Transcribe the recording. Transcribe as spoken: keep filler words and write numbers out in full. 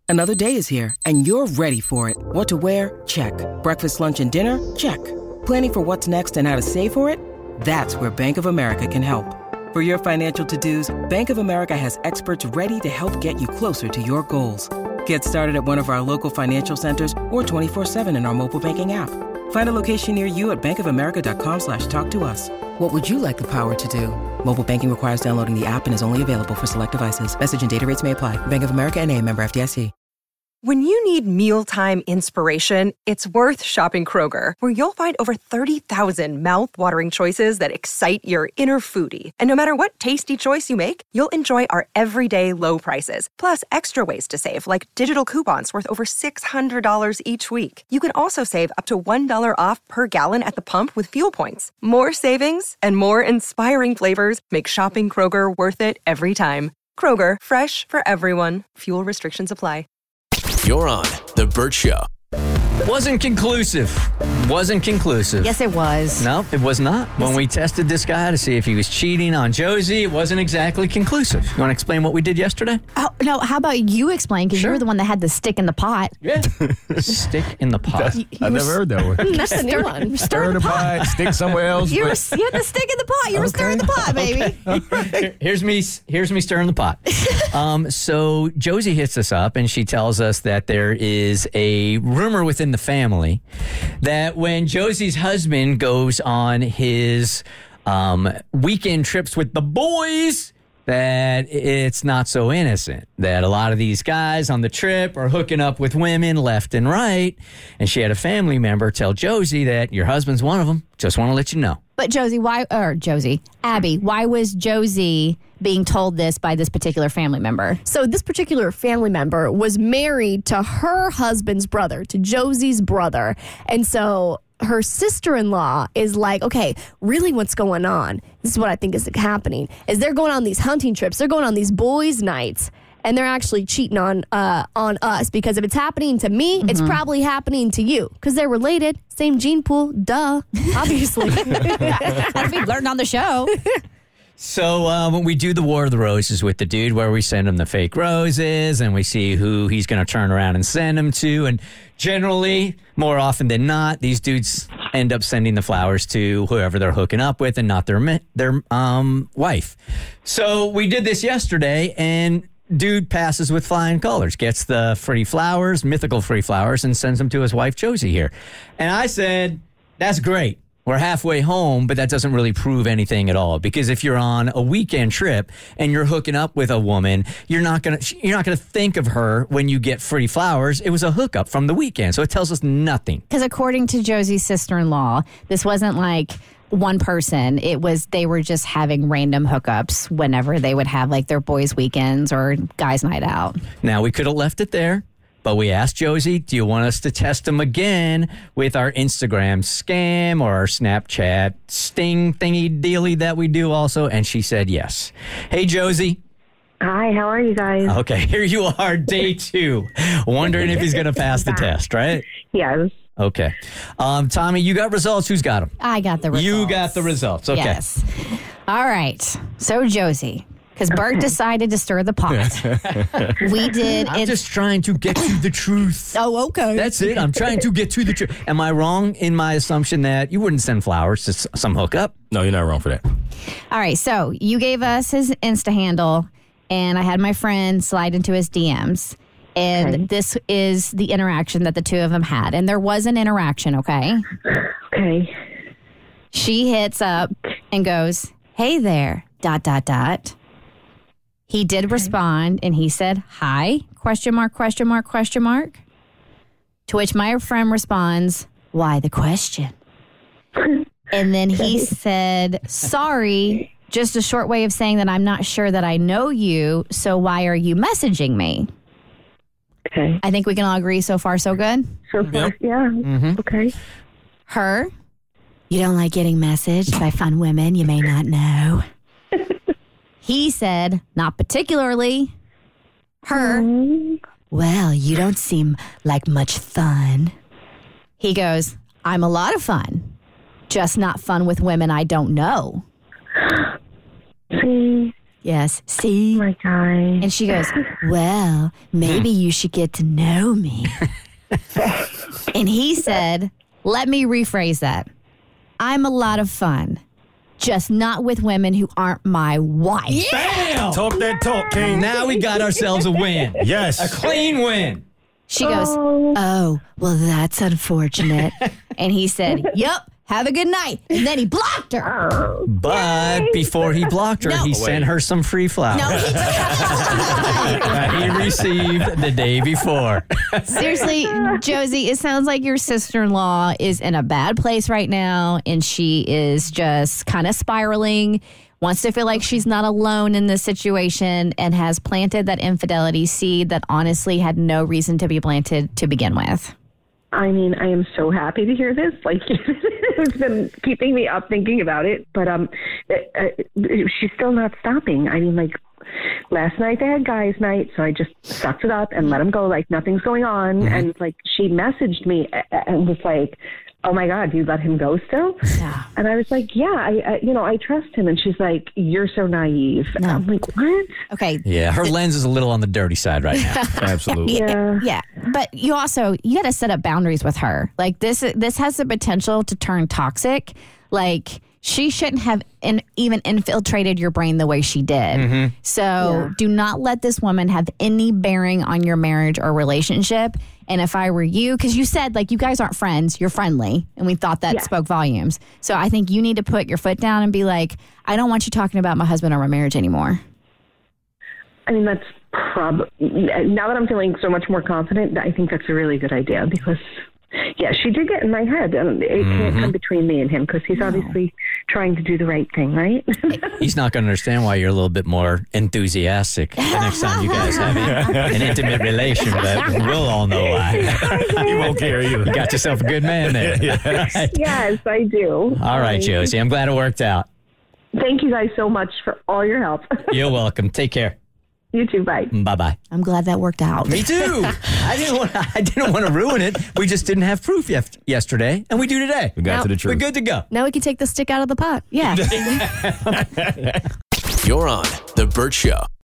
Another day is here, and you're ready for it. What to wear? Check. Breakfast, lunch, and dinner? Check. Planning for what's next and how to save for it? That's where Bank of America can help. For your financial to-dos, Bank of America has experts ready to help get you closer to your goals. Get started at one of our local financial centers or twenty-four seven in our mobile banking app. Find a location near you at bankofamerica.com slash talk to us. What would you like the power to do? Mobile banking requires downloading the app and is only available for select devices. Message and data rates may apply. Bank of America N A, member F D I C. When you need mealtime inspiration, it's worth shopping Kroger, where you'll find over thirty thousand mouth-watering choices that excite your inner foodie. And no matter what tasty choice you make, you'll enjoy our everyday low prices, plus extra ways to save, like digital coupons worth over six hundred dollars each week. You can also save up to one dollar off per gallon at the pump with fuel points. More savings and more inspiring flavors make shopping Kroger worth it every time. Kroger, fresh for everyone. Fuel restrictions apply. You're on The Bert Show. Wasn't conclusive. Wasn't conclusive. Yes, it was. No, it was not. When we tested this guy to see if he was cheating on Josie, it wasn't exactly conclusive. You want to explain what we did yesterday? Oh, no, how about you explain? Because Sure. you were the one that had the stick in the pot. Yeah. Stick in the pot. I've never heard that one. That's the new one. Stir in the pot, stick somewhere else. You, were, but- you had the stick in the pot. You were stirring the pot, baby. Here- Here's me. Here's me stirring the pot. Um, so Josie hits us up and she tells us that there is a rumor within the family that when Josie's husband goes on his um, weekend trips with the boys, that it's not so innocent, that a lot of these guys on the trip are hooking up with women left and right. And she had a family member tell Josie that your husband's one of them. Just want to let you know. But Josie, why, or Josie, Abby, why was Josie being told this by this particular family member? So this particular family member was married to her husband's brother, to Josie's brother. And so her sister-in-law is like, okay, really what's going on? This is what I think is happening, is they're going on these hunting trips. They're going on these boys' nights. And they're actually cheating on uh, on us, because if it's happening to me, mm-hmm. it's probably happening to you, because they're related. Same gene pool. Duh. Obviously. As we've learned on the show. So uh, when we do the War of the Roses with the dude, where we send him the fake roses and we see who he's going to turn around and send them to. And generally, more often than not, these dudes end up sending the flowers to whoever they're hooking up with and not their mi- their um, wife. So we did this yesterday, and dude passes with flying colors, gets the free flowers, mythical free flowers, and sends them to his wife, Josie, here. And I said, that's great. We're halfway home, but that doesn't really prove anything at all. Because if you're on a weekend trip and you're hooking up with a woman, you're not gonna you're not gonna think of her when you get free flowers. It was a hookup from the weekend, so it tells us nothing. Because according to Josie's sister-in-law, this wasn't like one person. It was, they were just having random hookups whenever they would have like their boys' weekends or guys' night out. Now, we could have left it there, but we asked Josie, do you want us to test them again with our Instagram scam or our Snapchat sting thingy dealy that we do also? And she said yes. Hey, Josie. Hi, how are you guys? Okay, here you are, day two. Wondering if he's going to pass the test, right? Yes. Okay. Um, Tommy, you got results. Who's got them? I got the results. You got the results. Okay. Yes. All right. So, Josie, because Bert okay. decided to stir the pot. We did. I'm just trying to get to the truth. Oh, okay. That's it. I'm trying to get to the truth. Am I wrong in my assumption that you wouldn't send flowers to some hookup? No, you're not wrong for that. All right. So, you gave us his Insta handle, and I had my friend slide into his D Ms. And okay. this is the interaction that the two of them had. And there was an interaction, okay? Okay. She hits up and goes, hey there, dot, dot, dot. He did okay. respond, and he said, hi, question mark, question mark, question mark. To which my friend responds, why the question? And then he said, sorry, just a short way of saying that I'm not sure that I know you, so why are you messaging me? Okay. I think we can all agree so far, so good? So far, yep. yeah. Mm-hmm. Okay. Her, you don't like getting messaged by fun women you may not know. He said, not particularly. Her, mm. well, you don't seem like much fun. He goes, I'm a lot of fun, just not fun with women I don't know. See, Yes. See? Oh my God. And she goes, well, maybe you should get to know me. And he said, let me rephrase that. I'm a lot of fun, just not with women who aren't my wife. Bam! Talk that talk, King. Now we got ourselves a win. Yes. A clean win. She goes, oh, well, that's unfortunate. And he said, yep, have a good night. And then he blocked her. But before he blocked her, No. he sent her some free flowers. No, he that he received the day before. Seriously, Josie, it sounds like your sister-in-law is in a bad place right now, and she is just kind of spiraling, wants to feel like she's not alone in this situation, and has planted that infidelity seed that honestly had no reason to be planted to begin with. I mean, I am so happy to hear this. Like, it's been keeping me up thinking about it, but um, uh, she's still not stopping. I mean, like, last night they had guys' night, so I just sucked it up and let him go like nothing's going on. Mm-hmm. And like, she messaged me and was like, oh my God, you let him go still? Yeah. And I was like, yeah, I, I, you know, I trust him. And she's like, you're so naive. No. I'm like, what? Okay. Yeah, her lens is a little on the dirty side right now. Absolutely. Yeah. Yeah, but you also you got to set up boundaries with her. Like this, this has the potential to turn toxic. Like she shouldn't have in, even infiltrated your brain the way she did. Mm-hmm. So Yeah. do not let this woman have any bearing on your marriage or relationship. And if I were you, because you said like you guys aren't friends, you're friendly, and we thought that Yeah. spoke volumes. So I think you need to put your foot down and be like, I don't want you talking about my husband or my marriage anymore. I mean, that's probably, now that I'm feeling so much more confident, I think that's a really good idea because, yeah, she did get in my head. And it Mm-hmm. can't come between me and him because he's obviously trying to do the right thing, right? He's not going to understand why you're a little bit more enthusiastic the next time you guys have an, an intimate relation, but we'll all know why. He won't care either. You got yourself a good man there. Right. Yes, I do. All right, Josie. I'm glad it worked out. Thank you guys so much for all your help. You're welcome. Take care. You too. Bye. Bye bye. I'm glad that worked out. Me too. I didn't want. I didn't want to ruin it. We just didn't have proof yef- yesterday, and we do today. We got Now- to the We're truth. good to go. Now we can take the stick out of the pot. Yeah. You're on The Burt Show.